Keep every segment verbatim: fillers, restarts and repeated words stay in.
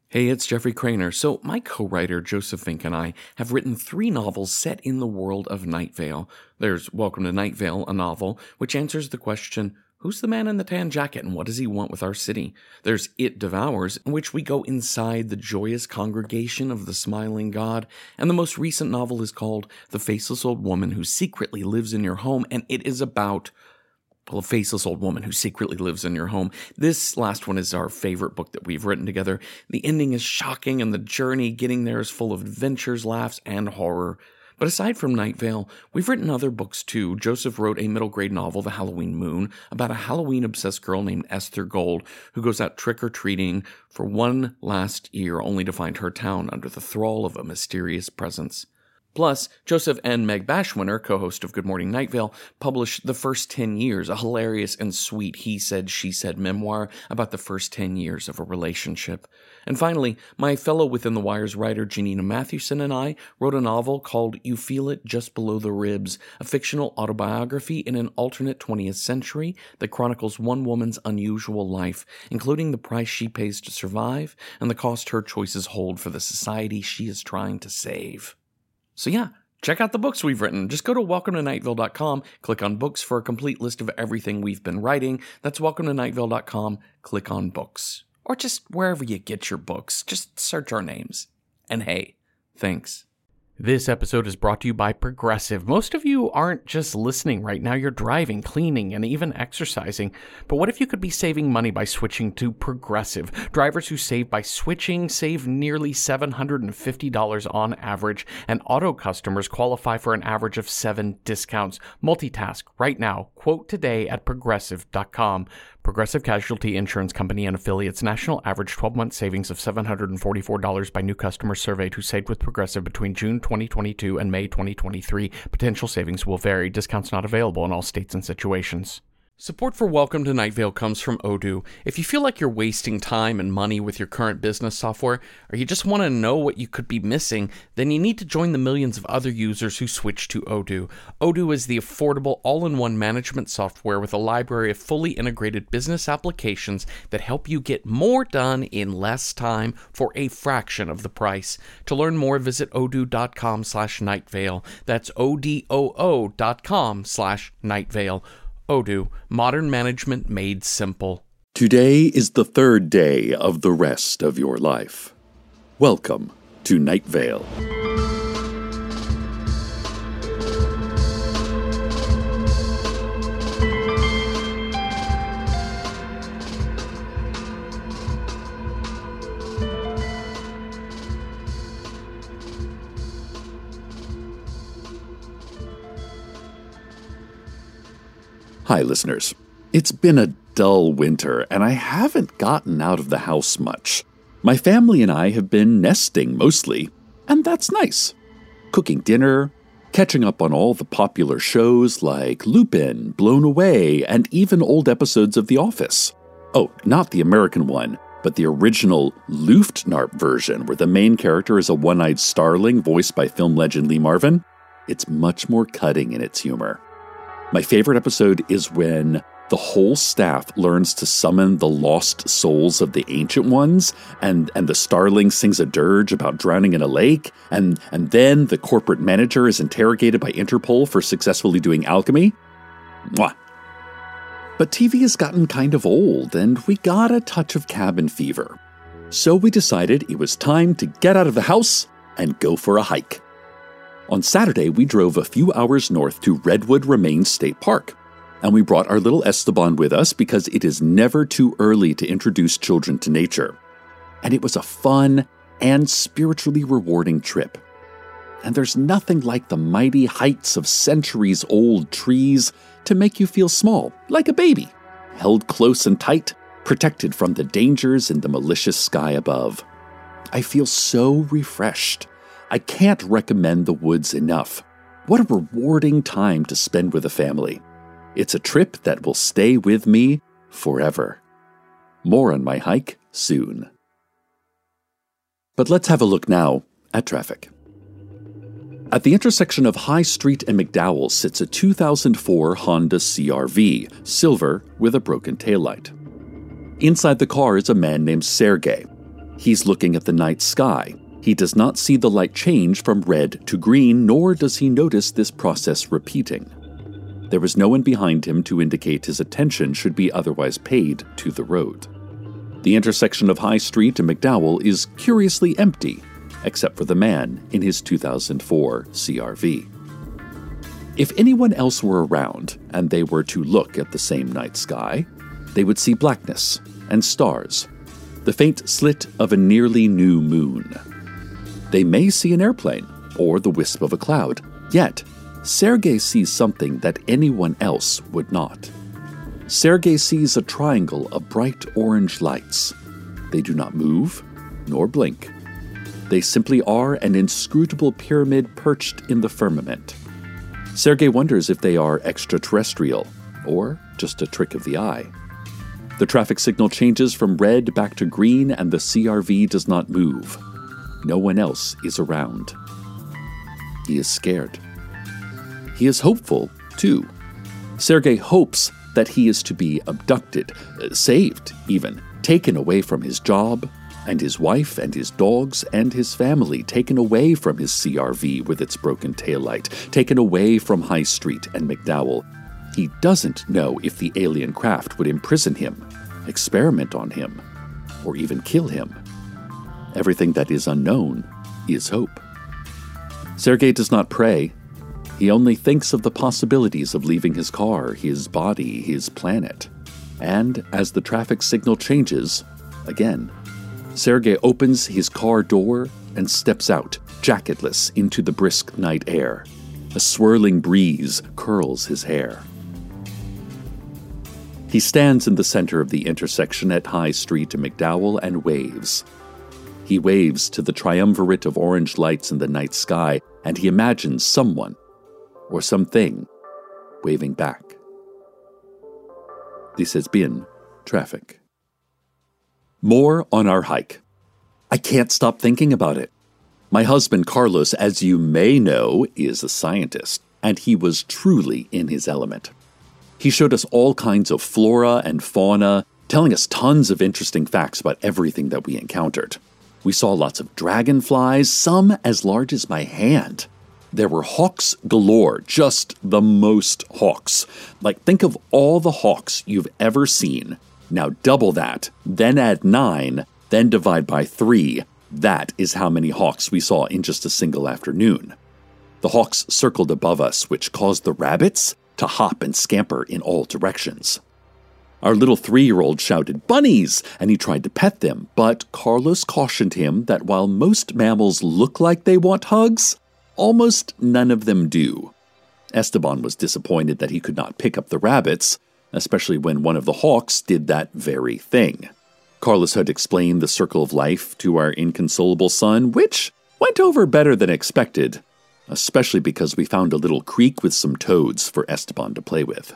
Hey, it's Jeffrey Craner. So, my co-writer Joseph Fink and I have written three novels set in the world of Night Vale. There's Welcome to Night Vale, a novel which answers the question, who's the man in the tan jacket and what does he want with our city? There's It Devours, in which we go inside the joyous congregation of the smiling god. And the most recent novel is called The Faceless Old Woman Who Secretly Lives in Your Home, and it is about Well, a faceless old woman who secretly lives in your home. This last one is our favorite book that we've written together. The ending is shocking, and the journey getting there is full of adventures, laughs, and horror. But aside from Night Vale, we've written other books too. Joseph wrote a middle-grade novel, The Halloween Moon, about a Halloween-obsessed girl named Esther Gold who goes out trick-or-treating for one last year only to find her town under the thrall of a mysterious presence. Plus, Joseph and Meg Bashwinner, co-host of Good Morning Night Vale, published The First Ten Years, a hilarious and sweet he-said, she-said memoir about the first ten years of a relationship. And finally, my fellow Within the Wires writer Janina Mathewson and I wrote a novel called You Feel It Just Below the Ribs, a fictional autobiography in an alternate twentieth century that chronicles one woman's unusual life, including the price she pays to survive and the cost her choices hold for the society she is trying to save. So yeah, check out the books we've written. Just go to welcome to night vale dot com, click on books for a complete list of everything we've been writing. That's welcome to night vale dot com, click on books. Or just wherever you get your books, just search our names. And hey, thanks. This episode is brought to you by Progressive. Most of you aren't just listening right now, you're driving, cleaning, and even exercising. But what if you could be saving money by switching to Progressive? Drivers who save by switching save nearly seven hundred fifty dollars on average, and auto customers qualify for an average of seven discounts. Multitask right now. Quote today at progressive dot com. Progressive Casualty Insurance Company and affiliates. National average twelve-month savings of seven hundred forty-four dollars by new customers surveyed who saved with Progressive between June twenty twenty-two and May twenty twenty-three. Potential savings will vary. Discounts not available in all states and situations. Support for Welcome to Night Vale comes from Odoo. If you feel like you're wasting time and money with your current business software, or you just want to know what you could be missing, then you need to join the millions of other users who switch to Odoo. Odoo is the affordable all-in-one management software with a library of fully integrated business applications that help you get more done in less time for a fraction of the price. To learn more, visit odoo dot com slash night vale. That's O D O O dot com slash night vale. Odoo, modern management made simple. Today is the third day of the rest of your life. Welcome to Night Vale. Hi, listeners. It's been a dull winter, and I haven't gotten out of the house much. My family and I have been nesting mostly, and that's nice. Cooking dinner, catching up on all the popular shows like Lupin, Blown Away, and even old episodes of The Office. Oh, not the American one, but the original Luftnarp version, where the main character is a one-eyed starling voiced by film legend Lee Marvin. It's much more cutting in its humor. My favorite episode is when the whole staff learns to summon the lost souls of the Ancient Ones, and, and the starling sings a dirge about drowning in a lake, and, and then the corporate manager is interrogated by Interpol for successfully doing alchemy. Mwah. But T V has gotten kind of old, and we got a touch of cabin fever. So we decided it was time to get out of the house and go for a hike. On Saturday, we drove a few hours north to Redwood Remains State Park, and we brought our little Esteban with us because it is never too early to introduce children to nature. And it was a fun and spiritually rewarding trip. And there's nothing like the mighty heights of centuries-old trees to make you feel small, like a baby, held close and tight, protected from the dangers in the malicious sky above. I feel so refreshed. I can't recommend the woods enough. What a rewarding time to spend with a family. It's a trip that will stay with me forever. More on my hike soon. But let's have a look now at traffic. At the intersection of High Street and McDowell sits a two thousand four Honda C R V, silver with a broken taillight. Inside the car is a man named Sergey. He's looking at the night sky. He does not see the light change from red to green, nor does he notice this process repeating. There is no one behind him to indicate his attention should be otherwise paid to the road. The intersection of High Street and McDowell is curiously empty, except for the man in his two thousand four C R V. If anyone else were around and they were to look at the same night sky, they would see blackness and stars, the faint slit of a nearly new moon. They may see an airplane or the wisp of a cloud, yet Sergei sees something that anyone else would not. Sergei sees a triangle of bright orange lights. They do not move nor blink. They simply are an inscrutable pyramid perched in the firmament. Sergei wonders if they are extraterrestrial or just a trick of the eye. The traffic signal changes from red back to green and the C R V does not move. No one else is around. He is scared. He is hopeful, too. Sergei hopes that he is to be abducted, saved even, taken away from his job, and his wife and his dogs and his family taken away from his C R V with its broken taillight, taken away from High Street and McDowell. He doesn't know if the alien craft would imprison him, experiment on him, or even kill him. Everything that is unknown is hope. Sergei does not pray. He only thinks of the possibilities of leaving his car, his body, his planet. And as the traffic signal changes, again, Sergei opens his car door and steps out, jacketless, into the brisk night air. A swirling breeze curls his hair. He stands in the center of the intersection at High Street and McDowell and waves. He waves to the triumvirate of orange lights in the night sky, and he imagines someone or something waving back. This has been Traffic. More on our hike. I can't stop thinking about it. My husband Carlos, as you may know, is a scientist, and he was truly in his element. He showed us all kinds of flora and fauna, telling us tons of interesting facts about everything that we encountered. We saw lots of dragonflies, some as large as my hand. There were hawks galore, just the most hawks. Like, think of all the hawks you've ever seen. Now double that, then add nine, then divide by three. That is how many hawks we saw in just a single afternoon. The hawks circled above us, which caused the rabbits to hop and scamper in all directions. Our little three-year-old shouted, "Bunnies!" and he tried to pet them, but Carlos cautioned him that while most mammals look like they want hugs, almost none of them do. Esteban was disappointed that he could not pick up the rabbits, especially when one of the hawks did that very thing. Carlos had explained the circle of life to our inconsolable son, which went over better than expected, especially because we found a little creek with some toads for Esteban to play with.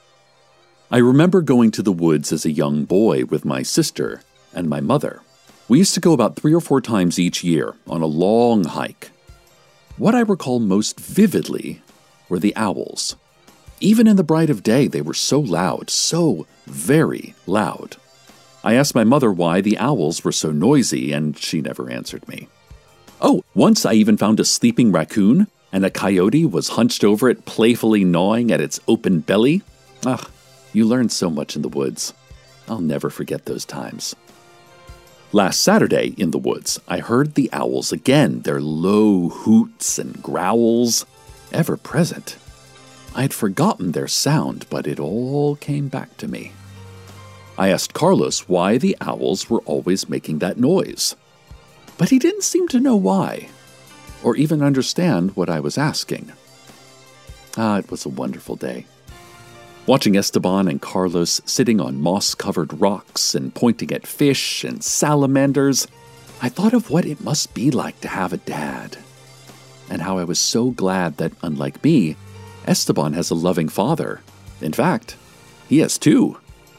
I remember going to the woods as a young boy with my sister and my mother. We used to go about three or four times each year on a long hike. What I recall most vividly were the owls. Even in the bright of day, they were so loud, so very loud. I asked my mother why the owls were so noisy, and she never answered me. Oh, once I even found a sleeping raccoon, and a coyote was hunched over it, playfully gnawing at its open belly. Ah, you learn so much in the woods. I'll never forget those times. Last Saturday in the woods, I heard the owls again, their low hoots and growls, ever present. I had forgotten their sound, but it all came back to me. I asked Carlos why the owls were always making that noise, but he didn't seem to know why, or even understand what I was asking. Ah, it was a wonderful day. Watching Esteban and Carlos sitting on moss-covered rocks and pointing at fish and salamanders, I thought of what it must be like to have a dad, and how I was so glad that, unlike me, Esteban has a loving father. In fact, he has two.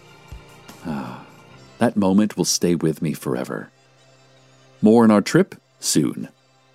Ah, that moment will stay with me forever. More on our trip soon.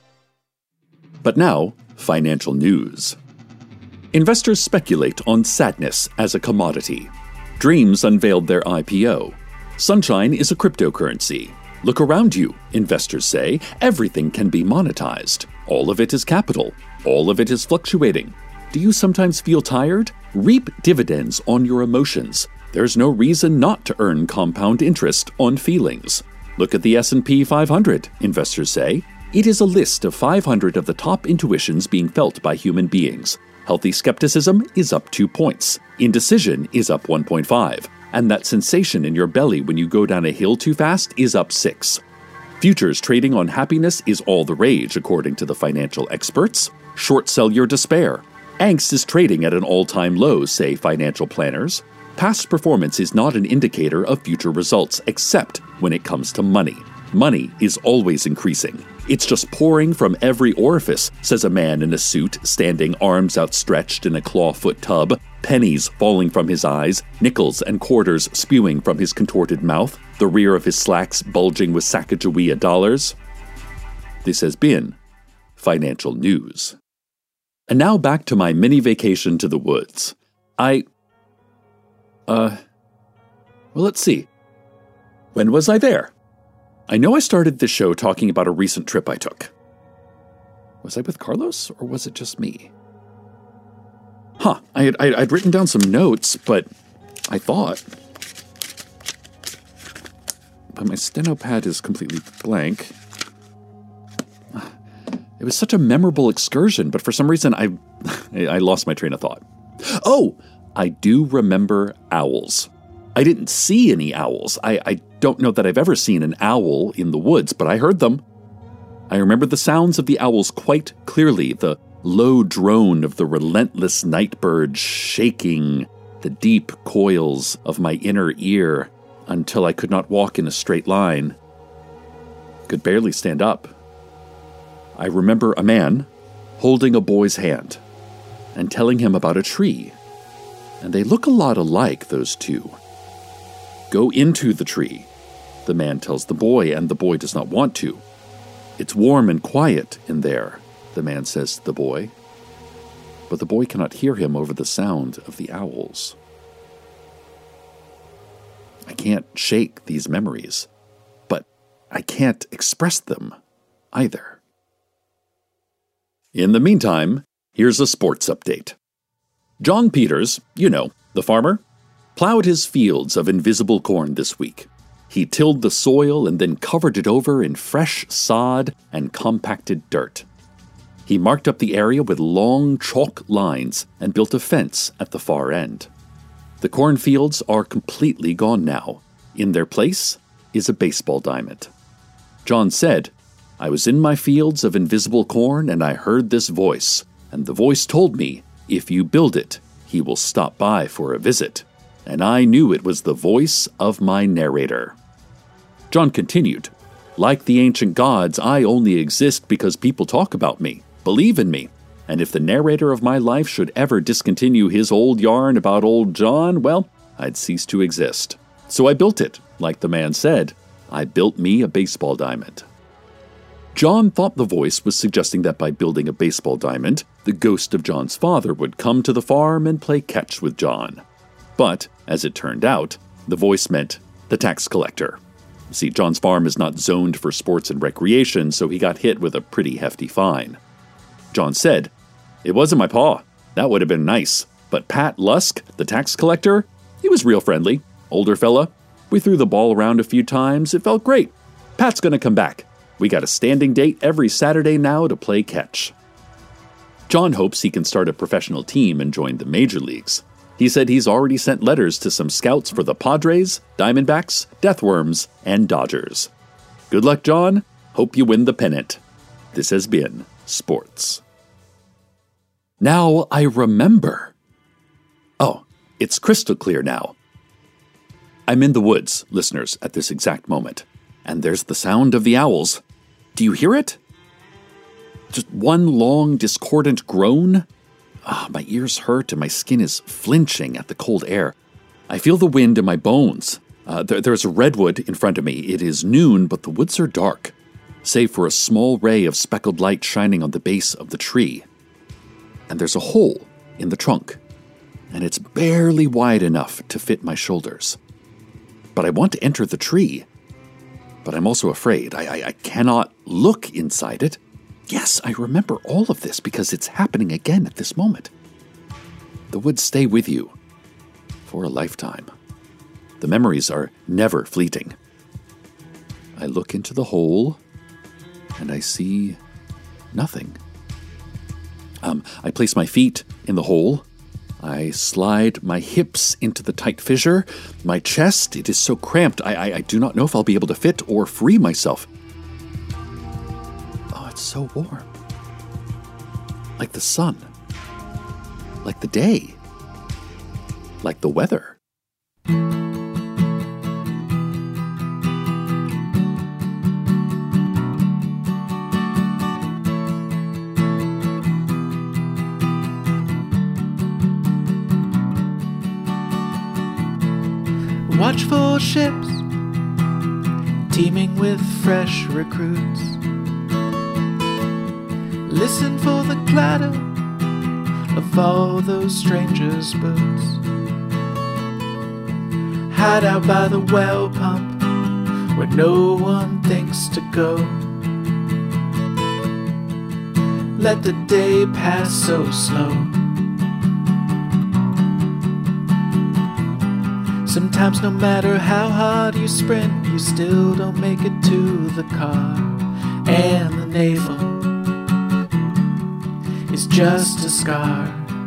But now, financial news. Investors speculate on sadness as a commodity. Dreams unveiled their I P O. Sunshine is a cryptocurrency. Look around you, investors say. Everything can be monetized. All of it is capital. All of it is fluctuating. Do you sometimes feel tired? Reap dividends on your emotions. There's no reason not to earn compound interest on feelings. Look at the S and P five hundred, investors say. It is a list of five hundred of the top intuitions being felt by human beings. Healthy skepticism is up two points. Indecision is up one point five. And that sensation in your belly when you go down a hill too fast is up six. Futures trading on happiness is all the rage, according to the financial experts. Short sell your despair. Angst is trading at an all-time low, say financial planners. Past performance is not an indicator of future results, except when it comes to money. Money is always increasing. It's just pouring from every orifice, says a man in a suit, standing arms outstretched in a clawfoot tub, pennies falling from his eyes, nickels and quarters spewing from his contorted mouth, the rear of his slacks bulging with Sacagawea dollars. This has been Financial News. And now back to my mini vacation to the woods. I... Uh... Well, let's see. When was I there? I know I started this show talking about a recent trip I took. Was I with Carlos, or was it just me? Huh, I had, I'd written down some notes, but I thought... But my steno pad is completely blank. It was such a memorable excursion, but for some reason I, I lost my train of thought. Oh, I do remember owls. I didn't see any owls. I, I don't know that I've ever seen an owl in the woods, but I heard them. I remember the sounds of the owls quite clearly, the low drone of the relentless night bird shaking the deep coils of my inner ear until I could not walk in a straight line. Could barely stand up. I remember a man holding a boy's hand and telling him about a tree. And they look a lot alike, those two. Go into the tree, the man tells the boy, and the boy does not want to. It's warm and quiet in there, the man says to the boy. But the boy cannot hear him over the sound of the owls. I can't shake these memories, but I can't express them either. In the meantime, here's a sports update. John Peters, you know, the farmer, plowed his fields of invisible corn this week. He tilled the soil and then covered it over in fresh sod and compacted dirt. He marked up the area with long chalk lines and built a fence at the far end. The cornfields are completely gone now. In their place is a baseball diamond. John said, "I was in my fields of invisible corn and I heard this voice, and the voice told me, if you build it, he will stop by for a visit. And I knew it was the voice of my narrator." John continued, "Like the ancient gods, I only exist because people talk about me, believe in me, and if the narrator of my life should ever discontinue his old yarn about old John, well, I'd cease to exist. So I built it, like the man said. I built me a baseball diamond." John thought the voice was suggesting that by building a baseball diamond, the ghost of John's father would come to the farm and play catch with John. But, as it turned out, the voice meant the tax collector. See, John's farm is not zoned for sports and recreation, so he got hit with a pretty hefty fine. John said, "It wasn't my pa. That would have been nice. But Pat Lusk, the tax collector, he was real friendly. Older fella. We threw the ball around a few times. It felt great. Pat's gonna come back. We got a standing date every Saturday now to play catch." John hopes he can start a professional team and join the major leagues. He said he's already sent letters to some scouts for the Padres, Diamondbacks, Deathworms, and Dodgers. Good luck, John. Hope you win the pennant. This has been Sports. Now I remember. Oh, it's crystal clear now. I'm in the woods, listeners, at this exact moment. And there's the sound of the owls. Do you hear it? Just one long, discordant groan? Ah, my ears hurt and my skin is flinching at the cold air. I feel the wind in my bones. Uh, there, there's a redwood in front of me. It is noon, but the woods are dark, save for a small ray of speckled light shining on the base of the tree. And there's a hole in the trunk, and it's barely wide enough to fit my shoulders. But I want to enter the tree. but I'm also afraid. I, I, I cannot look inside it. Yes, I remember all of this because it's happening again at this moment. The woods stay with you for a lifetime. The memories are never fleeting. I look into the hole, and I see nothing. Um, I place my feet in the hole. I slide my hips into the tight fissure. My chest, it is so cramped, I, I, I do not know if I'll be able to fit or free myself. Oh, it's so warm. Like the sun. Like the day. Like the weather. Watch for ships teeming with fresh recruits. Listen for the clatter of all those strangers' boots. Hide out by the well pump where no one thinks to go. Let the day pass so slow. Sometimes no matter how hard you sprint, you still don't make it to the car. And the navel is just a scar.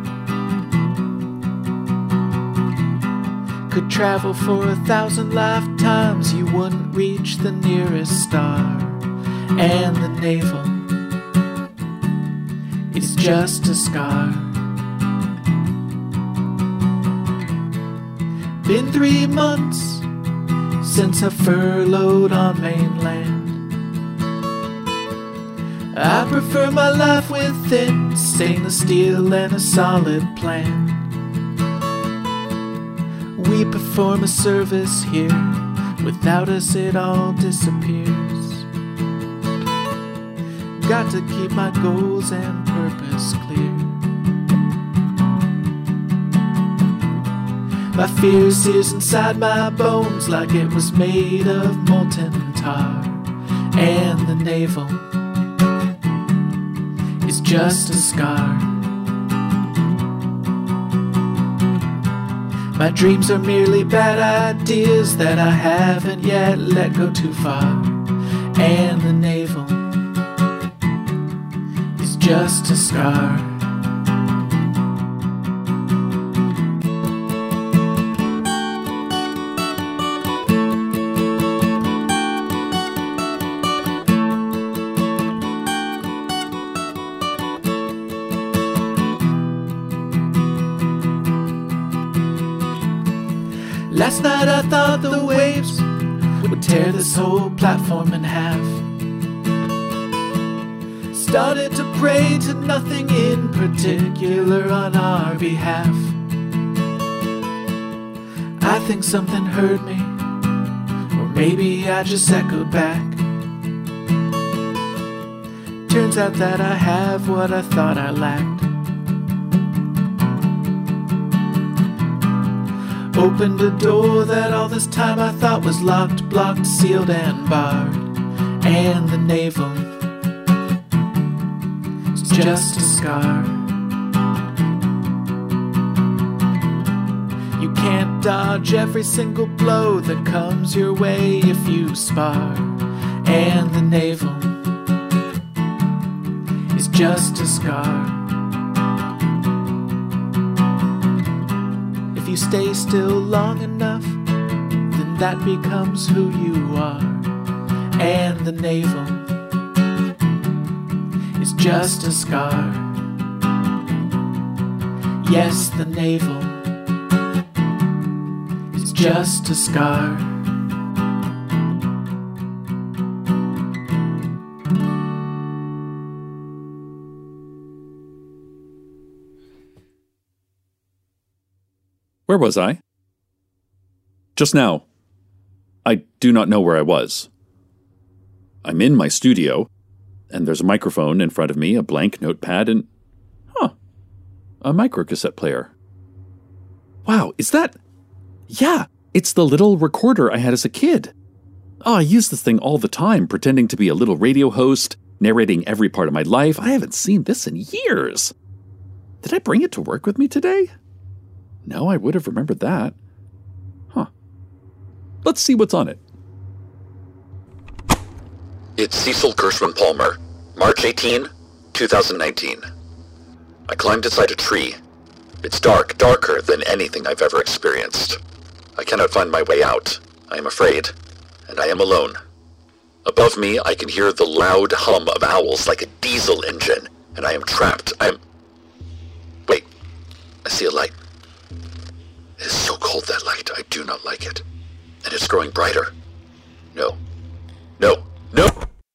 Could travel for a thousand lifetimes, you wouldn't reach the nearest star. And the navel is just a scar. Been three months since I furloughed on mainland. I prefer my life with thin stainless steel and a solid plan. We perform a service here, without us it all disappears. Got to keep my goals and purpose clear. My fear sears inside my bones like it was made of molten tar. And the navel is just a scar. My dreams are merely bad ideas that I haven't yet let go too far. And the navel is just a scar. Last night I thought the waves would tear this whole platform in half. Started to pray to nothing in particular on our behalf. I think something heard me, or maybe I just echoed back. Turns out that I have what I thought I lacked. Opened a door that all this time I thought was locked, blocked, sealed, and barred. And the navel is just a scar. You can't dodge every single blow that comes your way if you spar. And the navel is just a scar. If you stay still long enough, then that becomes who you are. And the navel is just a scar. Yes, the navel is just a scar. Where was I? Just now. I do not know where I was. I'm in my studio, and there's a microphone in front of me, a blank notepad, and... Huh. A microcassette player. Wow, is that... Yeah, it's the little recorder I had as a kid. Oh, I use this thing all the time, pretending to be a little radio host, narrating every part of my life. I haven't seen this in years. Did I bring it to work with me today? No, I would have remembered that. Huh. Let's see what's on it. It's Cecil Gershwin Palmer, March eighteenth, twenty nineteen. I climbed inside a tree. It's dark, darker than anything I've ever experienced. I cannot find my way out. I am afraid, and I am alone. Above me, I can hear the loud hum of owls like a diesel engine, and I am trapped. I am... Wait, I see a light. It is so cold, that light. I do not like it. And it's growing brighter. No. No. No!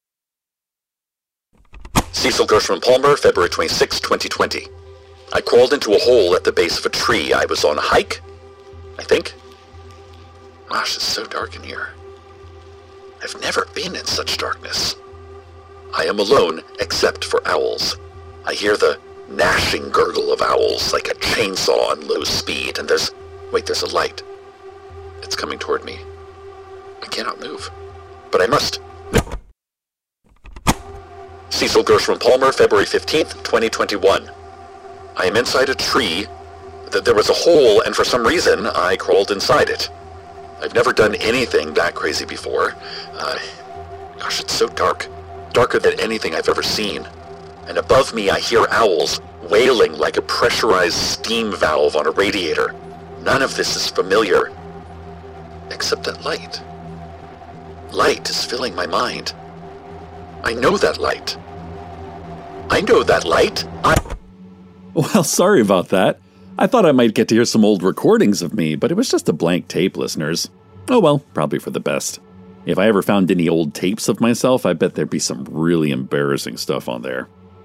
Cecil Gershwin Palmer, February twenty-sixth, twenty twenty. I crawled into a hole at the base of a tree. I was on a hike, I think. Gosh, it's so dark in here. I've never been in such darkness. I am alone, except for owls. I hear the gnashing gurgle of owls like a chainsaw on low speed, and there's... Wait, there's a light. It's coming toward me. I cannot move, but I must. Cecil Gershwin Palmer, February fifteenth, twenty twenty-one. I am inside a tree. There was a hole, and for some reason, I crawled inside it. I've never done anything that crazy before. Uh, gosh, it's so dark. Darker than anything I've ever seen. And above me, I hear owls wailing like a pressurized steam valve on a radiator. None of this is familiar. Except that light. Light is filling my mind. I know that light. I know that light. I... Well, sorry about that. I thought I might get to hear some old recordings of me, but it was just a blank tape, listeners. Oh well, probably for the best. If I ever found any old tapes of myself, I bet there'd be some really embarrassing stuff on there.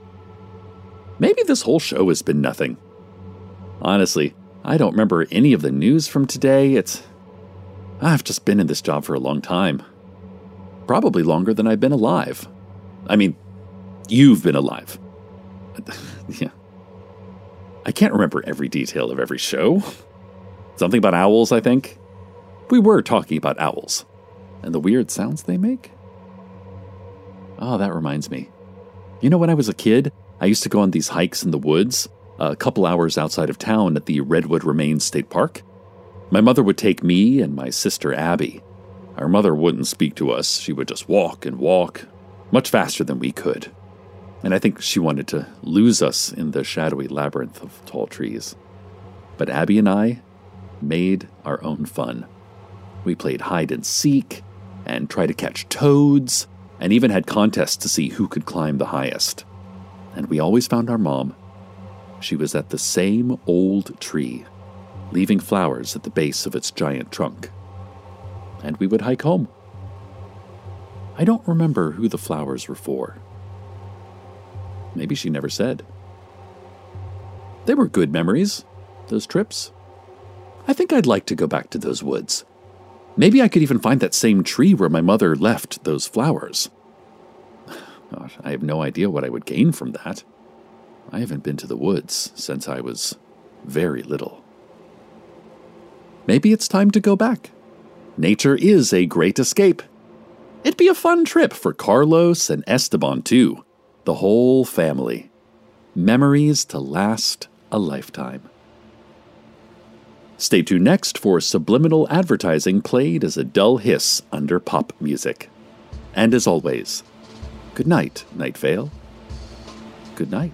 Maybe this whole show has been nothing. Honestly, I don't remember any of the news from today. It's... I've just been in this job for a long time. Probably longer than I've been alive. I mean, you've been alive. Yeah. I can't remember every detail of every show. Something about owls, I think. We were talking about owls. And the weird sounds they make. Oh, that reminds me. You know, when I was a kid, I used to go on these hikes in the woods, a couple hours outside of town at the Redwood Remains State Park. My mother would take me and my sister Abby. Our mother wouldn't speak to us. She would just walk and walk, much faster than we could. And I think she wanted to lose us in the shadowy labyrinth of tall trees. But Abby and I made our own fun. We played hide and seek, and tried to catch toads, and even had contests to see who could climb the highest. And we always found our mom. She was at the same old tree, leaving flowers at the base of its giant trunk. And we would hike home. I don't remember who the flowers were for. Maybe she never said. They were good memories, those trips. I think I'd like to go back to those woods. Maybe I could even find that same tree where my mother left those flowers. Gosh, I have no idea what I would gain from that. I haven't been to the woods since I was very little. Maybe it's time to go back. Nature is a great escape. It'd be a fun trip for Carlos and Esteban, too. The whole family. Memories to last a lifetime. Stay tuned next for subliminal advertising played as a dull hiss under pop music. And as always, good night, Night Vale. Good night.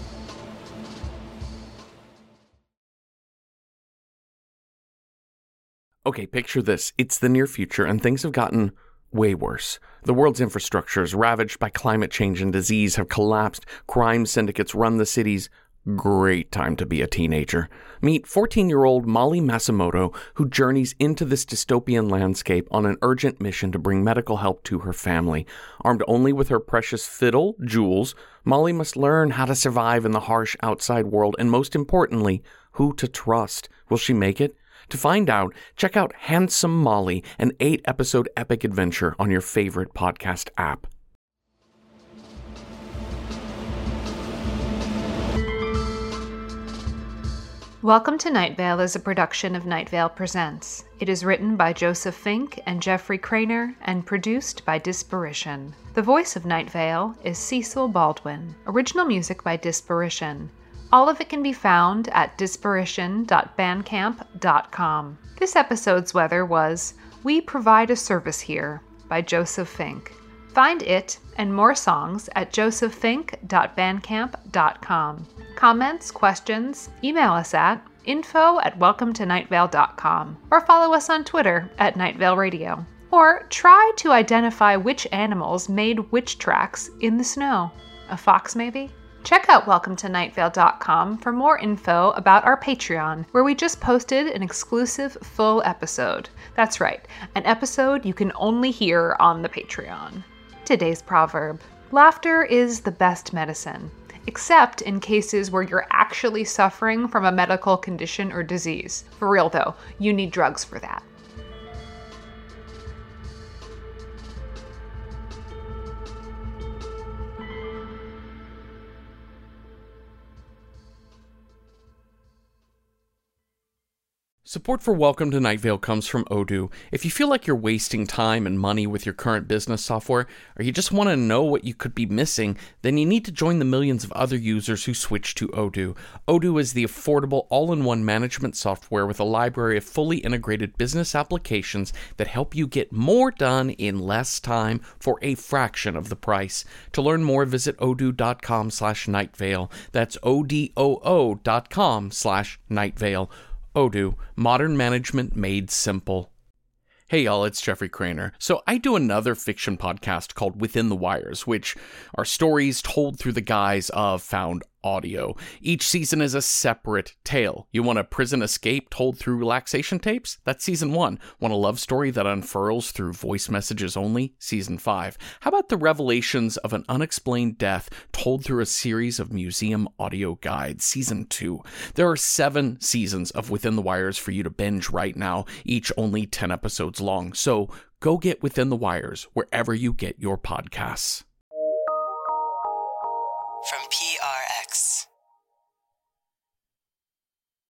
Okay, picture this. It's the near future, and things have gotten way worse. The world's infrastructure is ravaged by climate change and disease have collapsed. Crime syndicates run the cities. Great time to be a teenager. Meet fourteen-year-old Molly Masimoto, who journeys into this dystopian landscape on an urgent mission to bring medical help to her family. Armed only with her precious fiddle, Jules, Molly must learn how to survive in the harsh outside world, and most importantly, who to trust. Will she make it? To find out, check out Handsome Molly, an eight-episode epic adventure on your favorite podcast app. Welcome to Night Vale is a production of Night Vale Presents. It is written by Joseph Fink and Jeffrey Craner and produced by Disparition. The voice of Night Vale is Cecil Baldwin. Original music by Disparition. All of it can be found at disparition dot bandcamp dot com. This episode's weather was We Provide a Service Here by Joseph Fink. Find it and more songs at joseph fink dot bandcamp dot com. Comments, questions, email us at info at welcome to night vale dot com or follow us on Twitter at Night Vale Radio. Or try to identify which animals made which tracks in the snow. A fox, maybe? Check out welcome to night vale dot com for more info about our Patreon, where we just posted an exclusive full episode. That's right, an episode you can only hear on the Patreon. Today's proverb: laughter is the best medicine, except in cases where you're actually suffering from a medical condition or disease. For real though, you need drugs for that. Support for Welcome to Night Vale comes from Odoo. If you feel like you're wasting time and money with your current business software, or you just want to know what you could be missing, then you need to join the millions of other users who switch to Odoo. Odoo is the affordable all-in-one management software with a library of fully integrated business applications that help you get more done in less time for a fraction of the price. To learn more, visit odoo dot com slash night vale. That's O D O O dot com slash night vale. Odoo, modern management made simple. Hey y'all, it's Jeffrey Craner. So I do another fiction podcast called Within the Wires, which are stories told through the guise of found audio. Each season is a separate tale. You want a prison escape told through relaxation tapes? That's season one. Want a love story that unfurls through voice messages only? Season five. How about the revelations of an unexplained death told through a series of museum audio guides? Season two. There are seven seasons of Within the Wires for you to binge right now, each only ten episodes long. So go get Within the Wires wherever you get your podcasts. From P R X.